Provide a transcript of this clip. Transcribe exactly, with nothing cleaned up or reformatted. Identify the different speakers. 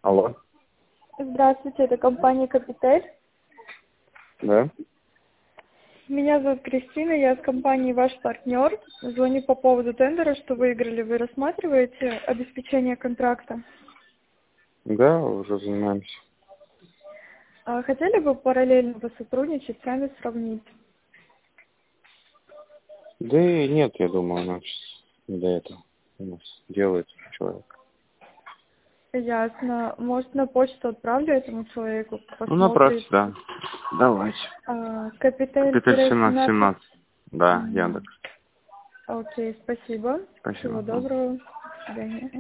Speaker 1: Алло.
Speaker 2: Здравствуйте, это компания «Капитель».
Speaker 1: Да?
Speaker 2: Меня зовут Кристина, я с компании «Ваш партнер». Звоню по поводу тендера, что выиграли. Вы рассматриваете обеспечение контракта?
Speaker 1: Да, уже занимаемся.
Speaker 2: А хотели бы параллельно посотрудничать, сами сравнить?
Speaker 1: Да и нет, я думаю, у нас не до этого. У нас делает человек.
Speaker 2: Ясно. Может, на почту отправлю этому человеку,
Speaker 1: Ну, направьте,
Speaker 2: посмотрит.
Speaker 1: да. Давайте.
Speaker 2: А,
Speaker 1: Капиталь семнадцать
Speaker 2: Капитель-семнадцать.
Speaker 1: семнадцать. Да,
Speaker 2: М,
Speaker 1: Яндекс.
Speaker 2: Окей, спасибо.
Speaker 1: Спасибо.
Speaker 2: Всего
Speaker 1: Мгм.
Speaker 2: доброго. До свидания.